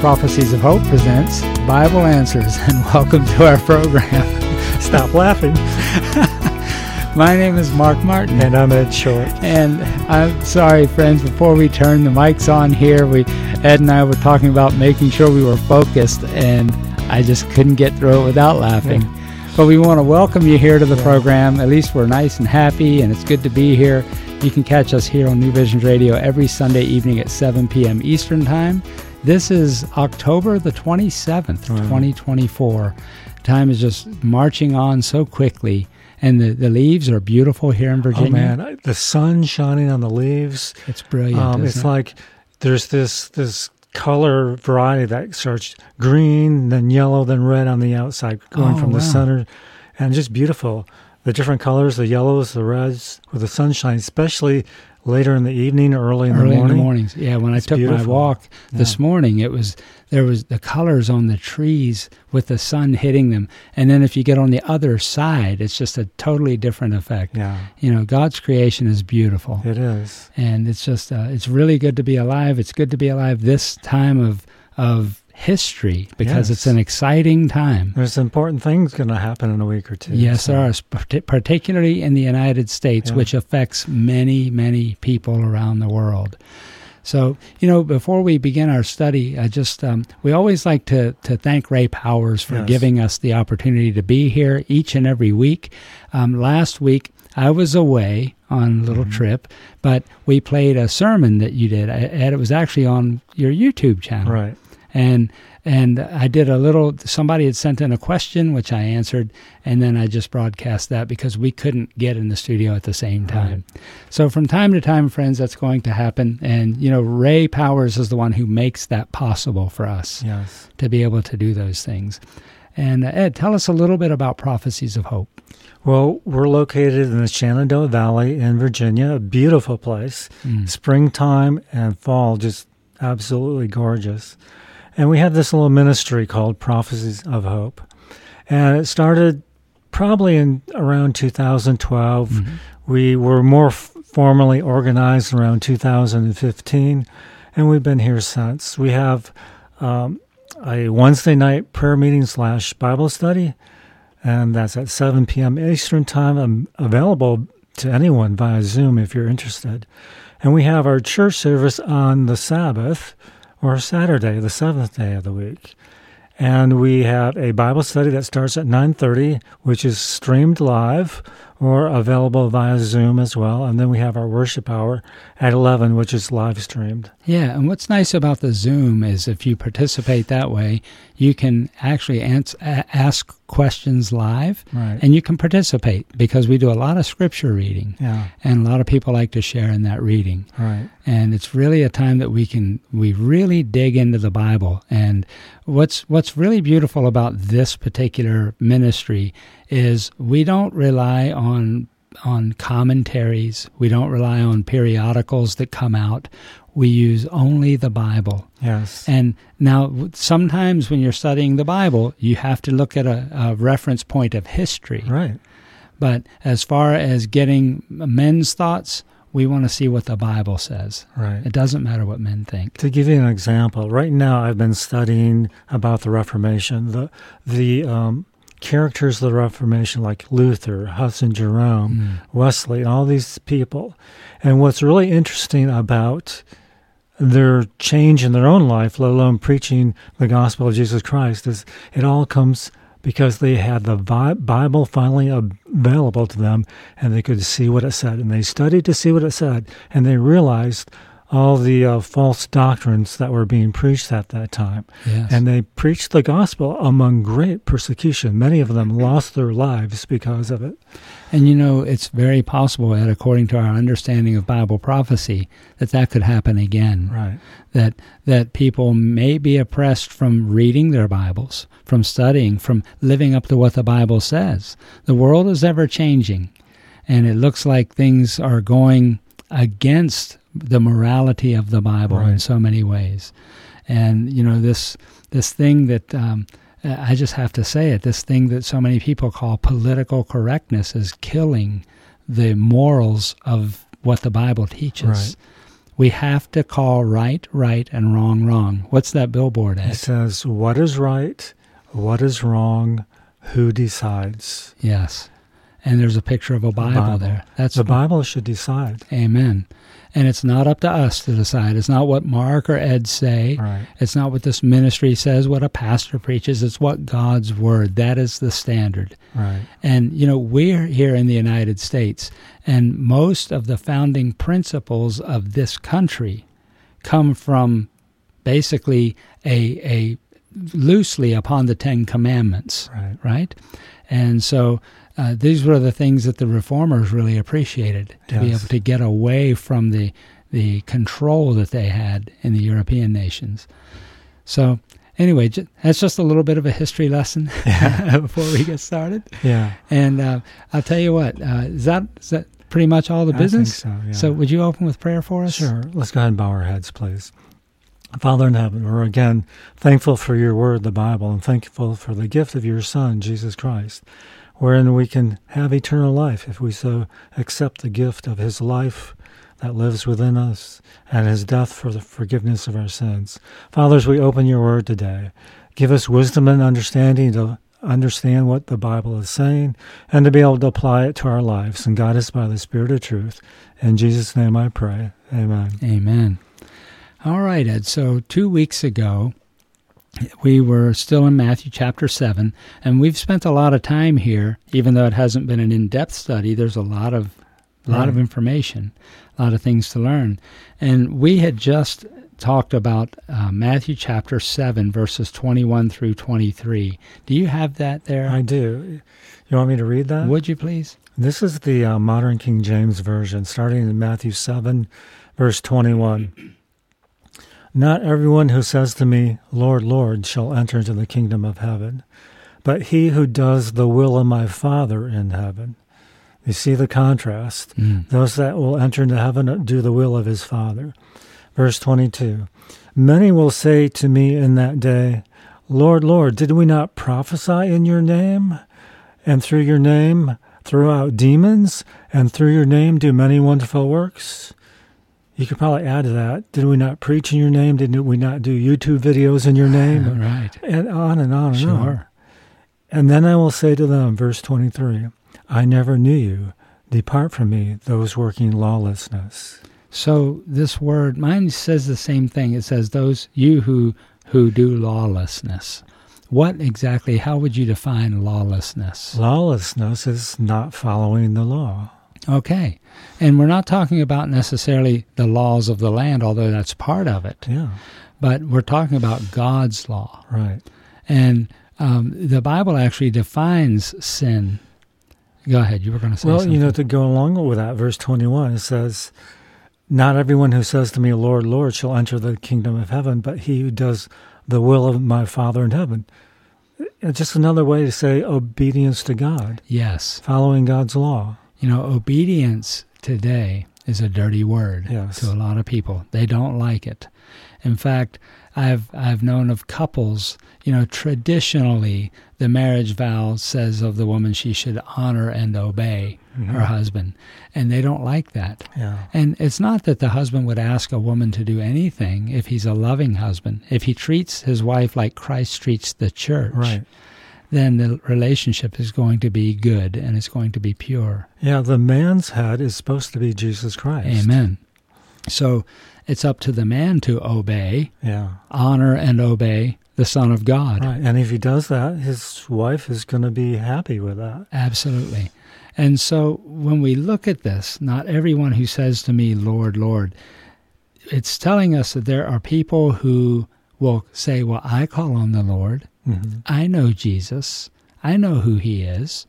Prophecies of Hope presents Bible Answers, and welcome to our program. Stop laughing. My name is Mark Martin. And I'm Ed Short. And I'm sorry, friends, before we turn the mics on here, Ed and I were talking about making sure we were focused, and I just couldn't get through it without laughing. Yeah. But we want to welcome you here to the program. At least we're nice and happy, and it's good to be here. You can catch us here on New Visions Radio every Sunday evening at 7 p.m. Eastern Time. This is October the 27th, 2024. Time is just marching on so quickly, and the leaves are beautiful here in Virginia. Oh, man, the sun shining on the leaves. It's brilliant, It's like there's this color variety that starts green, then yellow, then red on the outside, going from the center, and just beautiful. The different colors, the yellows, the reds, with the sunshine, especially later in the evening or early in the morning. Early in the mornings, yeah. When I took my walk this morning, there was the colors on the trees with the sun hitting them, and then if you get on the other side, it's just a totally different effect. Yeah, God's creation is beautiful. It is, and it's just it's really good to be alive. It's good to be alive this time of history, because it's an exciting time. There's important things going to happen in a week or two. Yes, there are, particularly in the United States, which affects many, many people around the world. So, before we begin our study, we always like to thank Ray Powers for giving us the opportunity to be here each and every week. Last week, I was away on a little trip, but we played a sermon that you did, and it was actually on your YouTube channel. Right. And I did somebody had sent in a question, which I answered, and then I just broadcast that because we couldn't get in the studio at the same time. Right. So from time to time, friends, that's going to happen. And, Ray Powers is the one who makes that possible for us to be able to do those things. And Ed, tell us a little bit about Prophecies of Hope. Well, we're located in the Shenandoah Valley in Virginia, a beautiful place. Springtime and fall, just absolutely gorgeous. And we had this little ministry called Prophecies of Hope. And it started probably in around 2012. We were more formally organized around 2015, and we've been here since. We have a Wednesday night prayer meeting / Bible study, and that's at 7 p.m. Eastern Time. I'm available to anyone via Zoom if you're interested. And we have our church service on the Sabbath, or Saturday, the seventh day of the week. And we have a Bible study that starts at 9:30, which is streamed live or available via Zoom as well. And then we have our worship hour at 11, which is live streamed. Yeah, and what's nice about the Zoom is if you participate that way, you can actually ask questions live, and you can participate because we do a lot of scripture reading, and a lot of people like to share in that reading. Right. And it's really a time that we really dig into the Bible. And what's really beautiful about this particular ministry is we don't rely on commentaries. We don't rely on periodicals that come out. We use only the Bible. Yes. And now sometimes when you're studying the Bible, you have to look at a reference point of history. Right. But as far as getting men's thoughts, we want to see what the Bible says. Right. It doesn't matter what men think. To give you an example, right now I've been studying about the Reformation, the characters of the Reformation like Luther, Hudson Jerome, Wesley, all these people. And what's really interesting about their change in their own life, let alone preaching the gospel of Jesus Christ, is it all comes because they had the Bible finally available to them, and they could see what it said. And they studied to see what it said, and they realized all the false doctrines that were being preached at that time. Yes. And they preached the gospel among great persecution. Many of them lost their lives because of it. And it's very possible that according to our understanding of Bible prophecy, that could happen again. Right. That people may be oppressed from reading their Bibles, from studying, from living up to what the Bible says. The world is ever changing, and it looks like things are going against the morality of the Bible in so many ways. And, this thing that I just have to say it, this thing that so many people call political correctness is killing the morals of what the Bible teaches. We have to call right, right, and wrong, wrong. What's that billboard at? It says, what is right, what is wrong, who decides? Yes. And there's a picture of a Bible there. That's the Bible should decide. Amen. And it's not up to us to decide. It's not what Mark or Ed say. Right. It's not what this ministry says, what a pastor preaches. It's what God's Word. That is the standard. Right. And, we're here in the United States, and most of the founding principles of this country come from basically a loosely upon the Ten Commandments, right? And so these were the things that the Reformers really appreciated, to be able to get away from the control that they had in the European nations. So anyway, that's just a little bit of a history lesson before we get started. Yeah. And I'll tell you what, is that pretty much all the business? I think so, yeah. So would you open with prayer for us? Sure. Let's go ahead and bow our heads, please. Father in heaven, we're again thankful for your word, the Bible, and thankful for the gift of your Son, Jesus Christ, wherein we can have eternal life if we so accept the gift of his life that lives within us and his death for the forgiveness of our sins. Father, as we open your word today, give us wisdom and understanding to understand what the Bible is saying and to be able to apply it to our lives, and guide us by the Spirit of truth. In Jesus' name I pray. Amen. Amen. All right, Ed. So 2 weeks ago, we were still in Matthew chapter 7, and we've spent a lot of time here, even though it hasn't been an in-depth study. There's a lot of information, a lot of things to learn. And we had just talked about Matthew chapter 7, verses 21 through 23. Do you have that there? I do. You want me to read that? Would you please? This is the modern King James Version, starting in Matthew 7, verse 21. Not everyone who says to me, Lord, Lord, shall enter into the kingdom of heaven, but he who does the will of my Father in heaven. You see the contrast. Those that will enter into heaven do the will of his Father. Verse 22. Many will say to me in that day, Lord, Lord, did we not prophesy in your name? And through your name throw out demons? And through your name do many wonderful works? You could probably add to that, did we not preach in your name? Did we not do YouTube videos in your name? Right. And on and on and Sure. on. And then I will say to them, verse 23, I never knew you. Depart from me, those working lawlessness. So this word, mine says the same thing. It says those, you who do lawlessness. What exactly, how would you define lawlessness? Lawlessness is not following the law. Okay. And we're not talking about necessarily the laws of the land, although that's part of it. Yeah. But we're talking about God's law. Right. And the Bible actually defines sin. Go ahead. You were going to say something. Well, to go along with that, verse 21, it says, not everyone who says to me, Lord, Lord, shall enter the kingdom of heaven, but he who does the will of my Father in heaven. It's just another way to say obedience to God. Yes. Following God's law. Obedience today is a dirty word to a lot of people. They don't like it. In fact, I've known of couples, traditionally the marriage vow says of the woman she should honor and obey her husband, and they don't like that. Yeah. And it's not that the husband would ask a woman to do anything if he's a loving husband. If he treats his wife like Christ treats the church, right, then the relationship is going to be good and it's going to be pure. Yeah, the man's head is supposed to be Jesus Christ. Amen. So it's up to the man to obey, honor and obey the Son of God. Right, and if he does that, his wife is going to be happy with that. Absolutely. And so when we look at this, not everyone who says to me, Lord, Lord, it's telling us that there are people who will say, well, I call on the Lord. Mm-hmm. I know Jesus. I know who he is.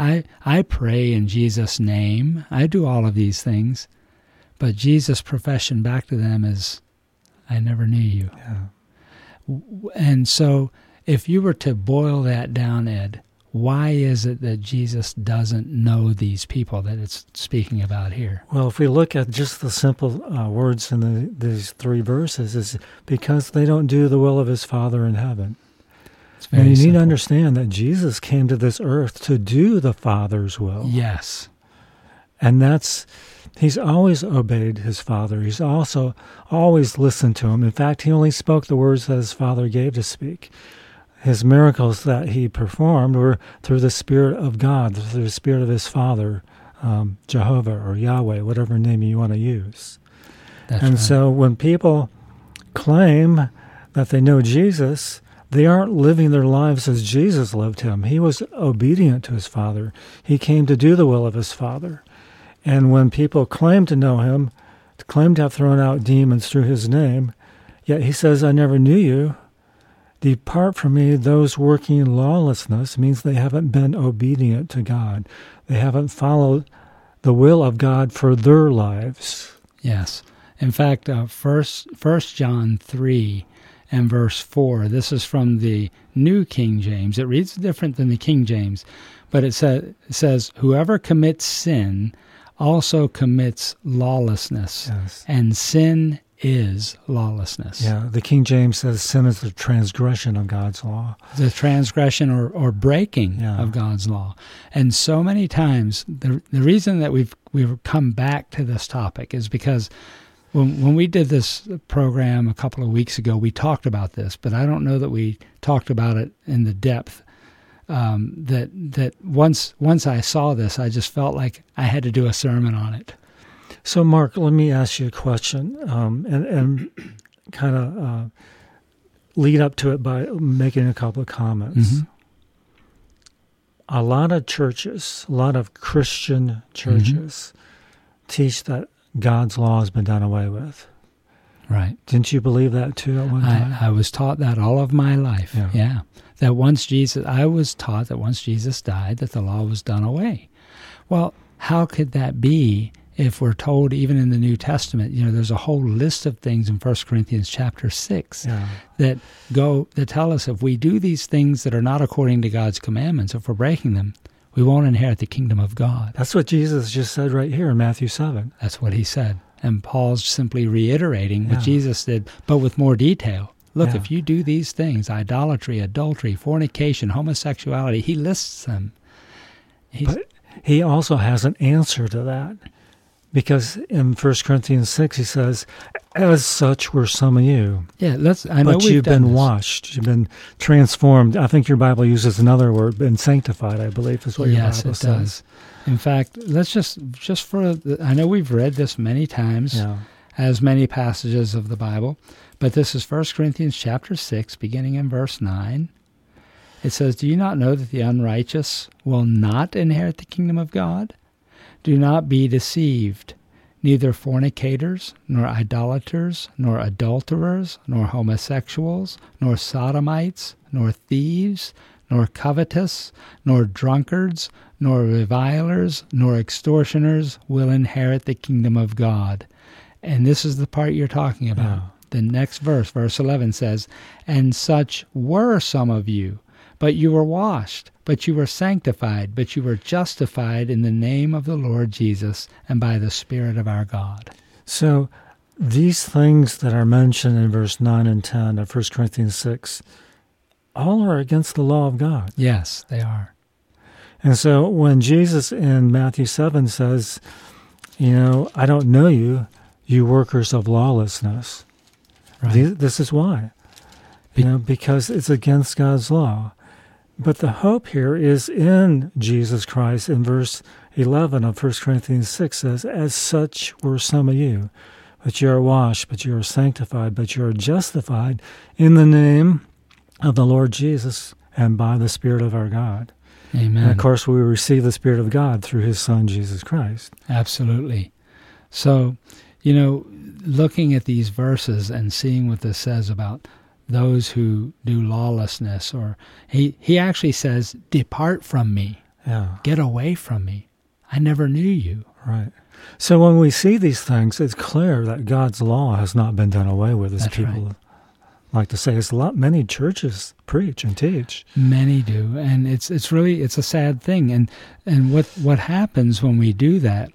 I pray in Jesus' name. I do all of these things. But Jesus' profession back to them is, I never knew you. Yeah. And so if you were to boil that down, Ed, why is it that Jesus doesn't know these people that it's speaking about here? Well, if we look at just the simple words in these three verses, is because they don't do the will of his Father in heaven. And you need to understand that Jesus came to this earth to do the Father's will. Yes. And he's always obeyed his Father. He's also always listened to him. In fact, he only spoke the words that his Father gave to speak. His miracles that he performed were through the Spirit of God, through the Spirit of his Father, Jehovah or Yahweh, whatever name you want to use. That's and right. so when people claim that they know Jesus, they aren't living their lives as Jesus lived him. He was obedient to his Father. He came to do the will of his Father. And when people claim to know him, claim to have thrown out demons through his name, yet he says, I never knew you. Depart from me, those working lawlessness, means they haven't been obedient to God. They haven't followed the will of God for their lives. Yes. In fact, 1 John 3 and verse 4, this is from the New King James. It reads different than the King James, but it says, whoever commits sin also commits lawlessness, Yes. and sin is lawlessness. Yeah, the King James says sin is the transgression of God's law. The transgression or breaking Yeah. of God's law. And so many times, the reason that we've come back to this topic is because when we did this program a couple of weeks ago, we talked about this, but I don't know that we talked about it in the depth. That once I saw this, I just felt like I had to do a sermon on it. So, Mark, let me ask you a question, and kind of lead up to it by making a couple of comments. Mm-hmm. A lot of churches, a lot of Christian churches, teach that God's law has been done away with. Right. Didn't you believe that too at one time? I was taught that all of my life. Yeah. I was taught that once Jesus died, that the law was done away. Well, how could that be if we're told even in the New Testament, there's a whole list of things in 1 Corinthians chapter 6 that tell us if we do these things that are not according to God's commandments, if we're breaking them, we won't inherit the kingdom of God. That's what Jesus just said right here in Matthew 7. That's what he said. And Paul's simply reiterating what Jesus did, but with more detail. Look, if you do these things, idolatry, adultery, fornication, homosexuality, he lists them. But he also has an answer to that. Because in 1 Corinthians 6, he says, as such were some of you. Yeah, I know but you've been washed. You've been transformed. I think your Bible uses another word, been sanctified, I believe, is what your Bible says. Yes, it does. In fact, let's just I know we've read this many times, as many passages of the Bible, but this is 1 Corinthians chapter 6, beginning in verse 9. It says, do you not know that the unrighteous will not inherit the kingdom of God? Do not be deceived. Neither fornicators, nor idolaters, nor adulterers, nor homosexuals, nor sodomites, nor thieves, nor covetous, nor drunkards, nor revilers, nor extortioners will inherit the kingdom of God. And this is the part you're talking about. The next verse, verse 11 says, and such were some of you, but you were washed, but you were sanctified, but you were justified in the name of the Lord Jesus and by the Spirit of our God. So these things that are mentioned in verse 9 and 10 of 1 Corinthians 6, all are against the law of God. Yes, they are. And so when Jesus in Matthew 7 says, I don't know you, you workers of lawlessness. Right. This is why. Because it's against God's law. But the hope here is in Jesus Christ. In verse 11 of 1 Corinthians 6 says, as such were some of you, but you are washed, but you are sanctified, but you are justified in the name of the Lord Jesus and by the Spirit of our God. Amen. And of course, we receive the Spirit of God through his Son, Jesus Christ. Absolutely. So, looking at these verses and seeing what this says about those who do lawlessness, or he actually says, depart from me. Yeah. Get away from me. I never knew you. Right. So when we see these things, it's clear that God's law has not been done away with, as people like to say. Many churches preach and teach. Many do, and it's a sad thing. And what happens when we do that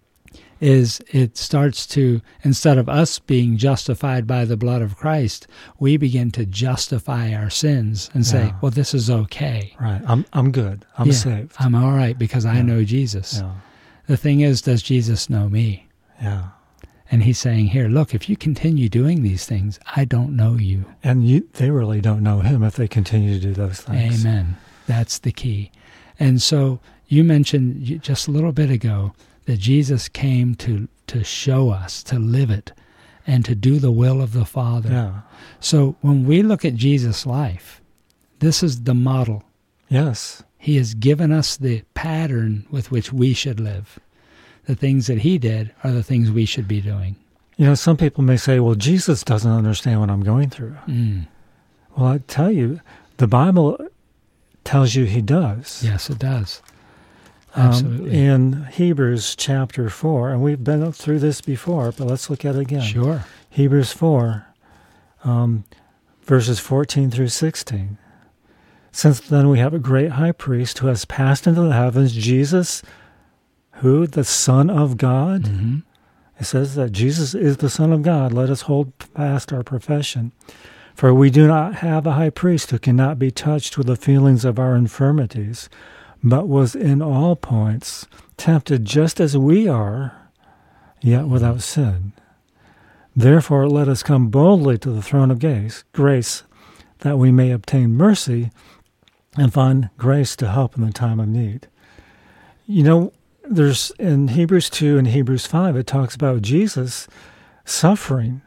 is it starts to, instead of us being justified by the blood of Christ, we begin to justify our sins and say, well, this is okay. Right. I'm good. I'm safe. I'm all right because I know Jesus. Yeah. The thing is, does Jesus know me? Yeah. And he's saying here, look, if you continue doing these things, I don't know you. And they really don't know him if they continue to do those things. Amen. That's the key. And so you mentioned just a little bit ago that Jesus came to show us, to live it, and to do the will of the Father. Yeah. So when we look at Jesus' life, this is the model. Yes. He has given us the pattern with which we should live. The things that he did are the things we should be doing. You know, some people may say, well, Jesus doesn't understand what I'm going through. Well, I tell you, the Bible tells you he does. Yes, it does. Absolutely. In Hebrews chapter 4, and we've been through this before, but let's look at it again. Sure. Hebrews 4, verses 14 through 16. Since then we have a great high priest who has passed into the heavens, Jesus, who? The Son of God? Mm-hmm. It says that Jesus is the Son of God. Let us hold fast our profession. For we do not have a high priest who cannot be touched with the feelings of our infirmities, but was in all points tempted just as we are, yet without sin. Therefore let us come boldly to the throne of grace, that we may obtain mercy and find grace to help in the time of need. You know, there's in Hebrews 2 and Hebrews 5, it talks about Jesus suffering,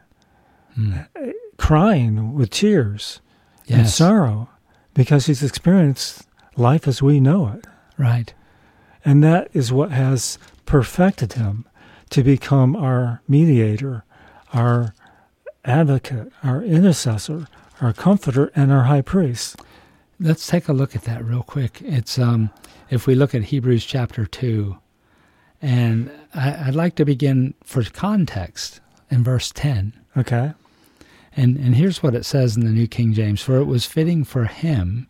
crying with tears and sorrow, because he's experienced life as we know it. Right. And that is what has perfected him to become our mediator, our advocate, our intercessor, our comforter, and our high priest. Let's take a look at that real quick. It's if we look at Hebrews chapter 2, and I'd like to begin for context in verse 10. Okay. And here's what it says in the New King James: for it was fitting for him.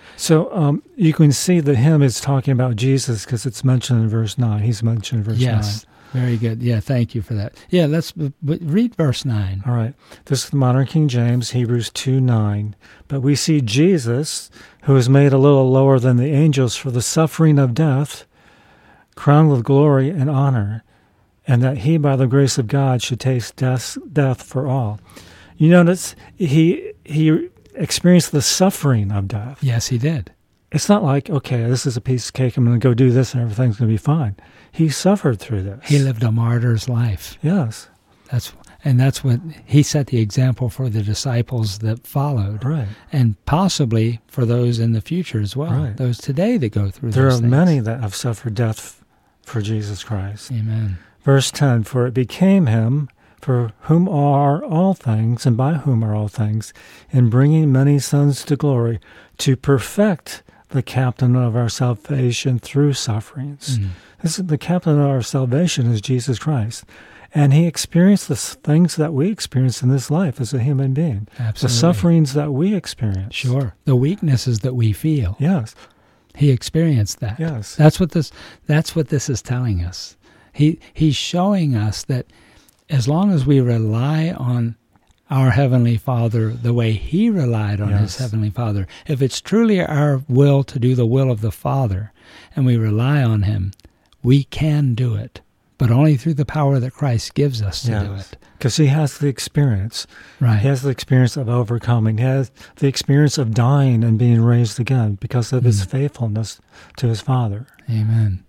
So you can see the him is talking about Jesus because it's mentioned in verse 9. He's mentioned in verse 9. Yes, very good. Yeah, thank you for that. Yeah, let's read verse 9. All right. This is the modern King James, Hebrews 2:9. But we see Jesus, who is made a little lower than the angels for the suffering of death, crowned with glory and honor, and that he, by the grace of God, should taste death for all. You notice he experienced the suffering of death. Yes, he did. It's not like, okay, this is a piece of cake, I'm going to go do this and everything's going to be fine. He suffered through this. He lived a martyr's life. Yes. That's what he set the example for the disciples that followed. Right. And possibly for those in the future as well. Right. Those today that go through there those are things. many that have suffered death for Jesus Christ. Amen. Verse 10, for it became him, for whom are all things, and by whom are all things, in bringing many sons to glory, to perfect the captain of our salvation through sufferings. This is the captain of our salvation is Jesus Christ. And he experienced the things that we experience in this life as a human being. Absolutely. The sufferings that we experience. Sure. The weaknesses that we feel. Yes. He experienced that. Yes. That's what this is telling us. He's showing us that as long as we rely on our Heavenly Father the way He relied on His Heavenly Father, if it's truly our will to do the will of the Father and we rely on Him, we can do it, but only through the power that Christ gives us to do it. Because He has the experience. Right. He has the experience of overcoming. He has the experience of dying and being raised again because of His faithfulness to His Father. Amen.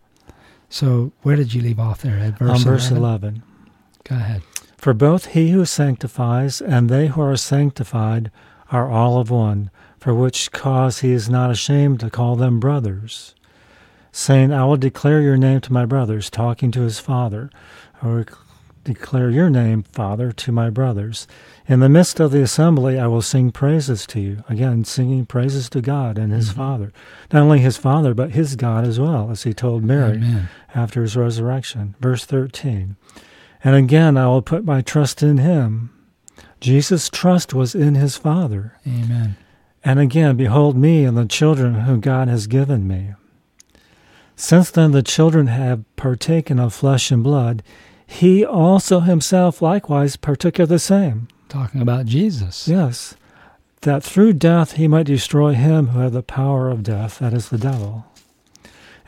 So where did you leave off there? At verse 11. Go ahead. For both He who sanctifies and they who are sanctified are all of one, for which cause He is not ashamed to call them brothers, saying, I will declare your name to my brothers, talking to His Father, or declare your name, Father, to my brothers. In the midst of the assembly I will sing praises to you. Again, singing praises to God and His Father. Not only His Father, but His God as well, as He told Mary after His resurrection. Verse 13. And again, I will put my trust in Him. Jesus' trust was in His Father. Amen. And again, behold me and the children whom God has given me. Since then the children have partaken of flesh and blood, He also Himself likewise partook of the same. Talking about Jesus. Yes. That through death He might destroy him who had the power of death, that is the devil,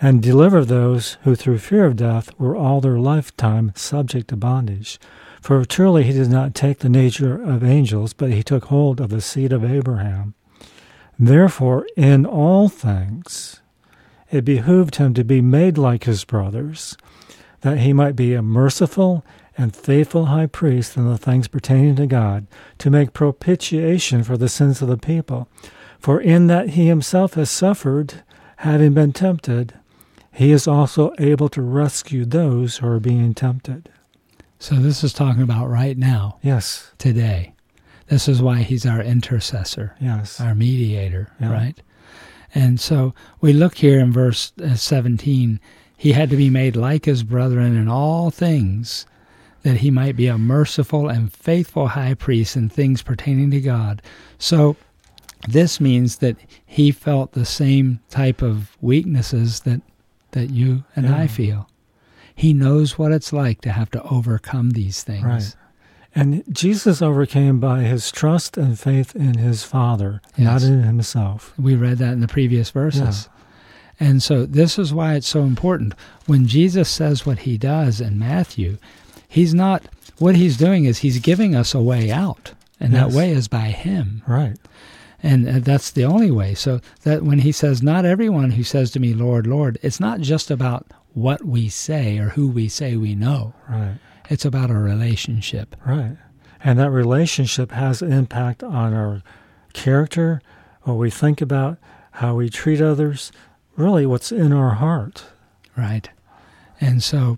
and deliver those who through fear of death were all their lifetime subject to bondage. For truly he did not take the nature of angels, but he took hold of the seed of Abraham. Therefore, in all things, it behooved him to be made like his brothers, that he might be a merciful and faithful high priest in the things pertaining to God, to make propitiation for the sins of the people. For in that he himself has suffered, having been tempted, he is also able to rescue those who are being tempted. So this is talking about right now. Yes. Today. This is why he's our intercessor. Yes. Our mediator, right? And so we look here in verse 17, he had to be made like his brethren in all things, that he might be a merciful and faithful high priest in things pertaining to God. So this means that he felt the same type of weaknesses that you and I feel. He knows what it's like to have to overcome these things. Right. And Jesus overcame by his trust and faith in his Father, not in himself. We read that in the previous verses. Yeah. And so this is why it's so important. When Jesus says what he does in Matthew, what he's doing is he's giving us a way out. And that way is by him. Right. And that's the only way. So that when he says, not everyone who says to me, Lord, Lord, it's not just about what we say or who we say we know. Right. It's about a relationship. Right. And that relationship has impact on our character, what we think about, how we treat others, really what's in our heart. Right. And so,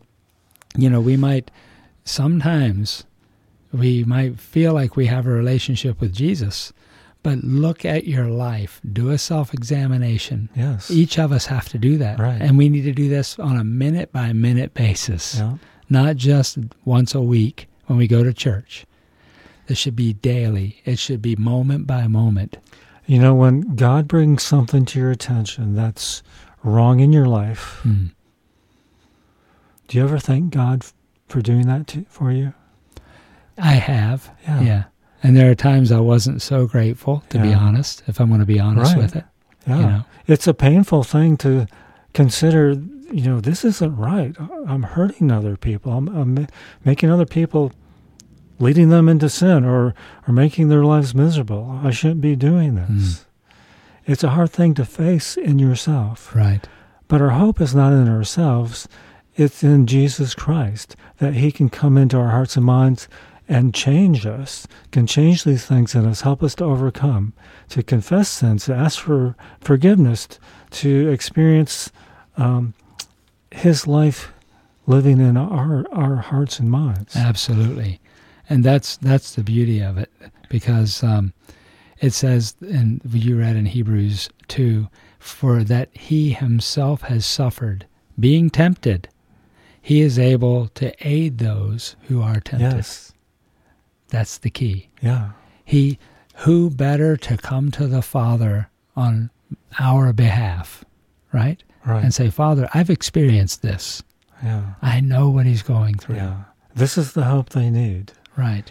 sometimes we might feel like we have a relationship with Jesus, but look at your life. Do a self-examination. Yes. Each of us have to do that. Right. And we need to do this on a minute-by-minute basis, not just once a week when we go to church. This should be daily. It should be moment by moment. When God brings something to your attention that's wrong in your life, do you ever thank God for doing that for you? I have, yeah. And there are times I wasn't so grateful, to be honest, if I'm going to be honest with it. Yeah. It's a painful thing to consider, this isn't right. I'm hurting other people. I'm making other people, leading them into sin or making their lives miserable. I shouldn't be doing this. It's a hard thing to face in yourself. Right. But our hope is not in ourselves. It's in Jesus Christ, that he can come into our hearts and minds and change us, can change these things in us, help us to overcome, to confess sins, to ask for forgiveness, to experience his life living in our hearts and minds. Absolutely. And that's the beauty of it, because it says, and you read in Hebrews 2, for that he himself has suffered, being tempted, he is able to aid those who are tempted. Yes. That's the key. Yeah. Who better to come to the Father on our behalf, right? Right. And say, Father, I've experienced this. Yeah. I know what he's going through. Yeah. This is the hope they need. Right.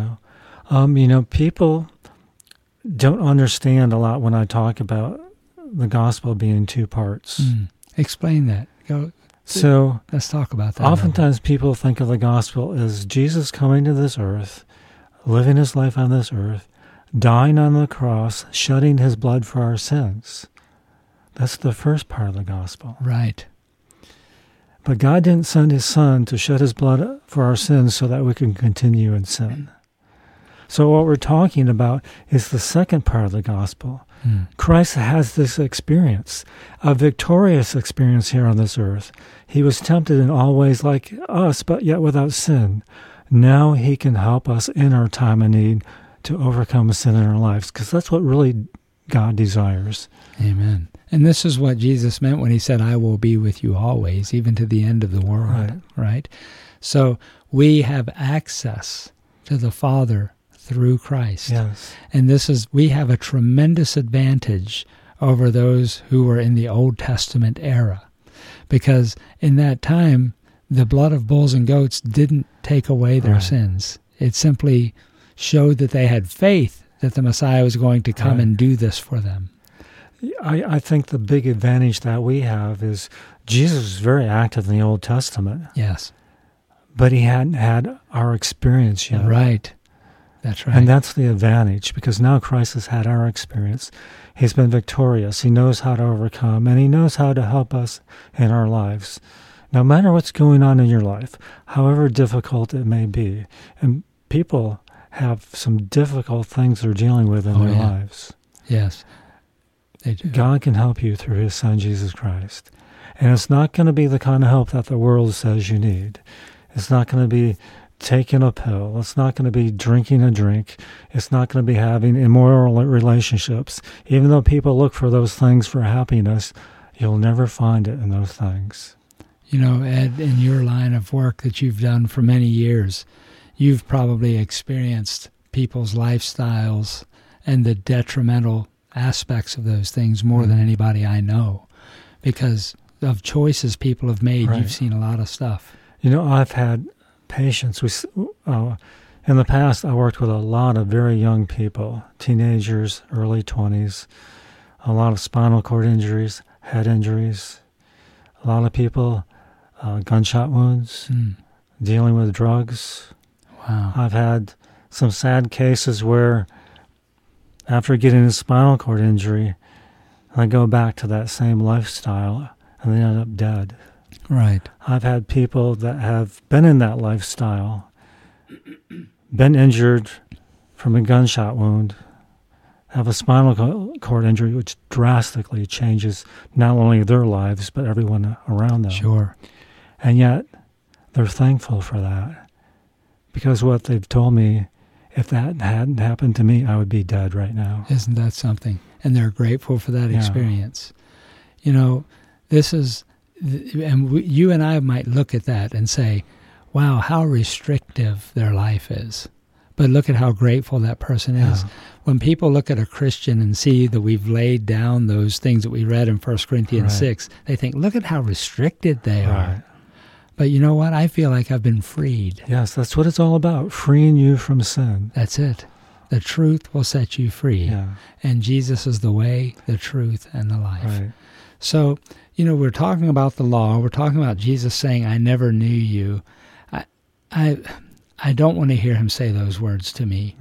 People don't understand a lot when I talk about the gospel being two parts. Explain that. So let's talk about that. Oftentimes people think of the gospel as Jesus coming to this earth, living his life on this earth, dying on the cross, shedding his blood for our sins. That's the first part of the gospel. Right. But God didn't send his Son to shed his blood for our sins so that we can continue in sin. So what we're talking about is the second part of the gospel. Christ has this experience, a victorious experience here on this earth. He was tempted in all ways like us, but yet without sin. Now he can help us in our time of need to overcome sin in our lives, because that's what really God desires. Amen. And this is what Jesus meant when he said, I will be with you always, even to the end of the world. Right? So we have access to the Father through Christ. Yes. And we have a tremendous advantage over those who were in the Old Testament era. Because in that time, the blood of bulls and goats didn't take away their sins. It simply showed that they had faith that the Messiah was going to come and do this for them. I think the big advantage that we have is Jesus was very active in the Old Testament. Yes. But he hadn't had our experience yet. Right. That's right. And that's the advantage, because now Christ has had our experience. He's been victorious. He knows how to overcome, and he knows how to help us in our lives. No matter what's going on in your life, however difficult it may be, and people have some difficult things they're dealing with in their lives. Yes, they do. God can help you through his Son, Jesus Christ. And it's not going to be the kind of help that the world says you need. It's not going to be taking a pill. It's not going to be drinking a drink. It's not going to be having immoral relationships. Even though people look for those things for happiness, you'll never find it in those things. You know, Ed, in your line of work that you've done for many years, you've probably experienced people's lifestyles and the detrimental aspects of those things more than anybody I know, because of choices people have made. Right. You've seen a lot of stuff. You know, I've had patients. In the past, I worked with a lot of very young people, teenagers, early 20s, a lot of spinal cord injuries, head injuries, a lot of people, gunshot wounds, dealing with drugs. Wow. I've had some sad cases where after getting a spinal cord injury, I go back to that same lifestyle and they end up dead. Right. I've had people that have been in that lifestyle, been injured from a gunshot wound, have a spinal cord injury, which drastically changes not only their lives, but everyone around them. Sure. And yet, they're thankful for that. Because what they've told me, if that hadn't happened to me, I would be dead right now. Isn't that something? And they're grateful for that experience. You know, this is... And you and I might look at that and say, wow, how restrictive their life is. But look at how grateful that person is. When people look at a Christian and see that we've laid down those things that we read in 1 Corinthians 6, they think, look at how restricted they are. But you know what? I feel like I've been freed. Yes, that's what it's all about, freeing you from sin. That's it. The truth will set you free. Yeah. And Jesus is the way, the truth, and the life. Right. So, you know, we're talking about the law. We're talking about Jesus saying, I never knew you. I don't want to hear him say those words to me.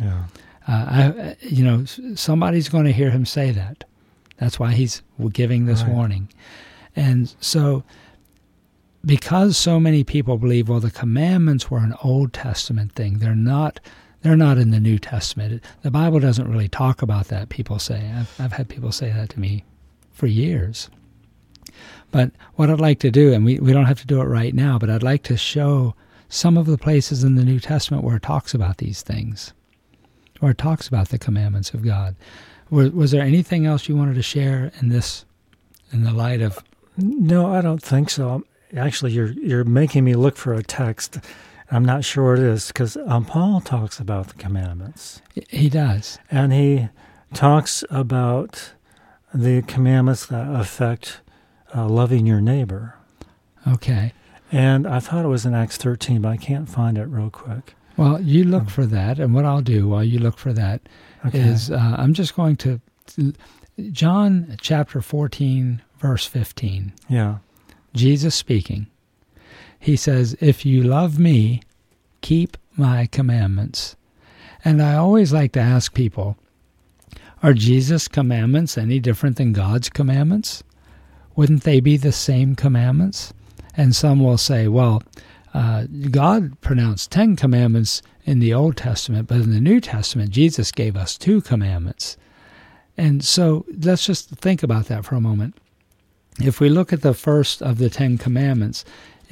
Yeah. Somebody's going to hear him say that. That's why he's giving this warning. And so, because so many people believe, well, the commandments were an Old Testament thing. They're not in the New Testament. The Bible doesn't really talk about that, people say. I've had people say that to me for years. But what I'd like to do, and we don't have to do it right now, but I'd like to show some of the places in the New Testament where it talks about these things, where it talks about the commandments of God. Was there anything else you wanted to share in the light of... No, I don't think so. Actually, you're making me look for a text. I'm not sure what it is, because Paul talks about the commandments. He does. And he talks about the commandments that affect loving your neighbor. Okay. And I thought it was in Acts 13, but I can't find it real quick. Well, you look for that, and what I'll do while you look for that is I'm just going to... John chapter 14, verse 15. Yeah. Jesus speaking. He says, if you love me, keep my commandments. And I always like to ask people, are Jesus' commandments any different than God's commandments? Wouldn't they be the same commandments? And some will say, well, God pronounced 10 commandments in the Old Testament, but in the New Testament, Jesus gave us 2 commandments. And so let's just think about that for a moment. If we look at the first of the 10 commandments,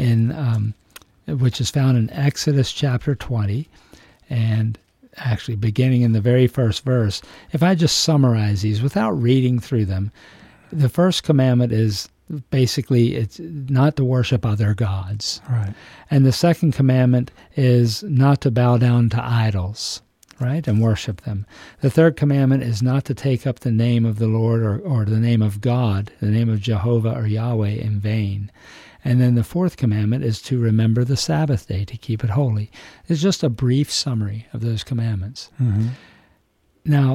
which is found in Exodus chapter 20, and actually beginning in the very first verse, if I just summarize these without reading through them, the first commandment is basically it's not to worship other gods. Right. And the second commandment is not to bow down to idols, right, and worship them. The third commandment is not to take up the name of the Lord or the name of God, the name of Jehovah or Yahweh in vain. And then the fourth commandment is to remember the Sabbath day, to keep it holy. It's just a brief summary of those commandments. Mm-hmm. Now,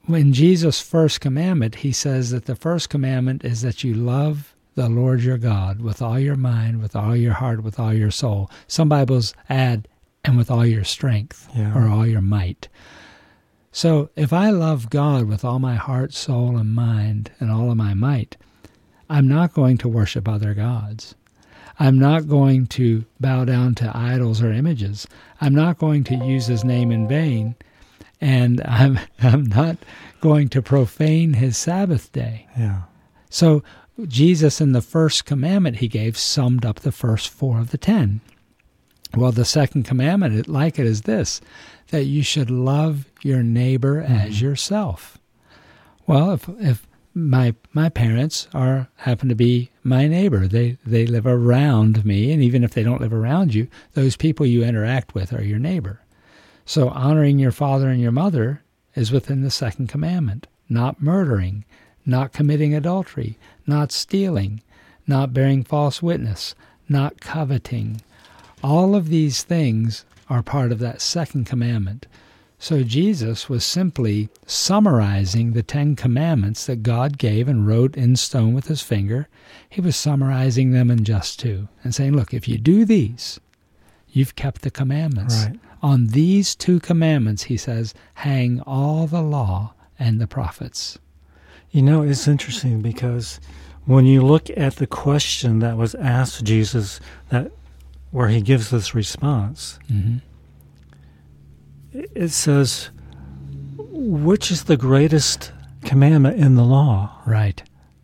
in Jesus' first commandment, he says that the first commandment is that you love the Lord your God with all your mind, with all your heart, with all your soul. Some Bibles add, and with all your strength, or all your might. So if I love God with all my heart, soul, and mind, and all of my might, I'm not going to worship other gods. I'm not going to bow down to idols or images. I'm not going to use his name in vain, and I'm not going to profane his Sabbath day. Yeah. So Jesus, in the first commandment he gave, summed up the first 4 of the 10. Well, the second commandment, like it, is this, that you should love your neighbor as yourself. Well, if my parents happen to be my neighbor, they live around me, and even if they don't live around you, those people you interact with are your neighbor. So honoring your father and your mother is within the second commandment. Not murdering, not committing adultery, not stealing, not bearing false witness, not coveting. All of these things are part of that second commandment. So Jesus was simply summarizing the 10 commandments that God gave and wrote in stone with his finger. He was summarizing them in just 2 and saying, look, if you do these, you've kept the commandments. Right. On these 2 commandments, he says, hang all the law and the prophets. You know, it's interesting because when you look at the question that was asked Jesus, where he gives this response, it says, which is the greatest commandment in the law? Right.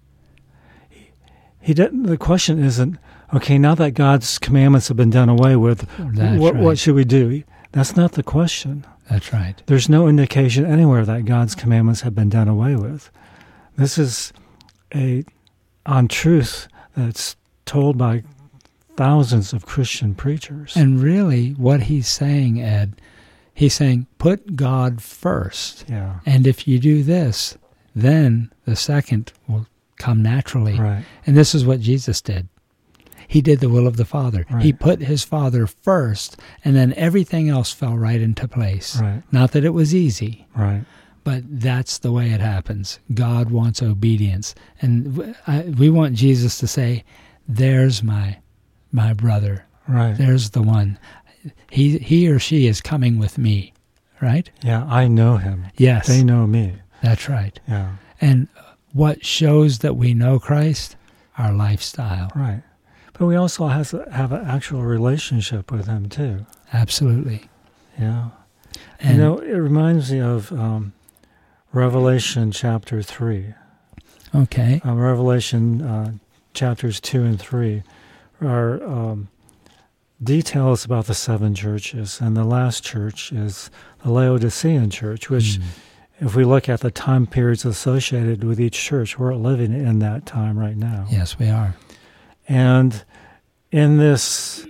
The question isn't, okay, now that God's commandments have been done away with, what should we do? That's not the question. That's right. There's no indication anywhere that God's commandments have been done away with. This is on truth that's told by thousands of Christian preachers. And really, what he's saying, Ed, he's saying, put God first. Yeah. And if you do this, then the second will come naturally. Right. And this is what Jesus did. He did the will of the Father. Right. He put his Father first, and then everything else fell right into place. Right. Not that it was easy. Right. But that's the way it happens. God wants obedience. And we want Jesus to say, there's my brother. Right. There's the one. He or she is coming with me. Right? Yeah, I know him. Yes. They know me. That's right. Yeah. And what shows that we know Christ? Our lifestyle. Right. But we also have an actual relationship with him, too. Absolutely. Yeah. And it reminds me of Revelation chapter 3. Okay. Revelation chapters 2 and 3 are details about the 7 churches, and the last church is the Laodicean church, which, if we look at the time periods associated with each church, we're living in that time right now. Yes, we are. And in this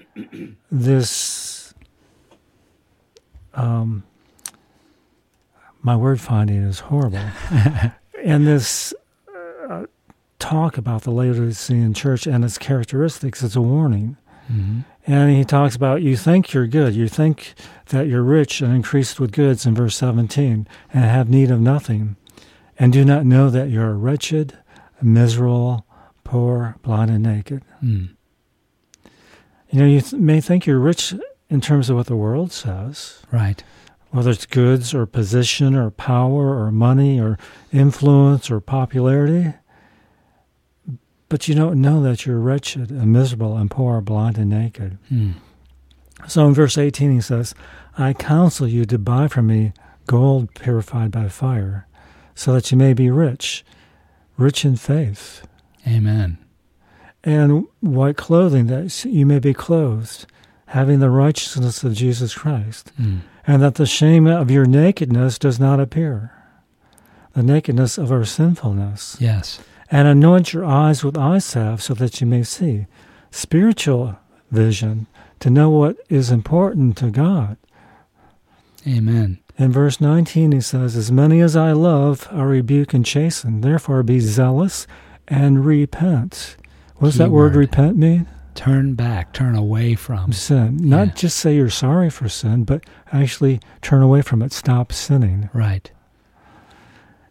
my word finding is horrible. And this talk about the Laodicean church and its characteristics is a warning. Mm-hmm. And he talks about, you think you're good. You think that you're rich and increased with goods in verse 17 and have need of nothing, and do not know that you're wretched, miserable, poor, blind, and naked. Mm. You know, you may think you're rich in terms of what the world says. Right. Whether it's goods or position or power or money or influence or popularity. But you don't know that you're wretched and miserable and poor, blind, and naked. Mm. So in verse 18 he says, I counsel you to buy from me gold purified by fire, so that you may be rich in faith. Amen. And white clothing, that you may be clothed, having the righteousness of Jesus Christ, and that the shame of your nakedness does not appear, the nakedness of our sinfulness. Yes. And anoint your eyes with eye salve so that you may see. Spiritual vision, to know what is important to God. Amen. In verse 19 he says, as many as I love, I rebuke and chasten. Therefore be zealous and repent. What does that word repent mean? Turn back, turn away from sin. Not just say you're sorry for sin, but actually turn away from it. Stop sinning. Right.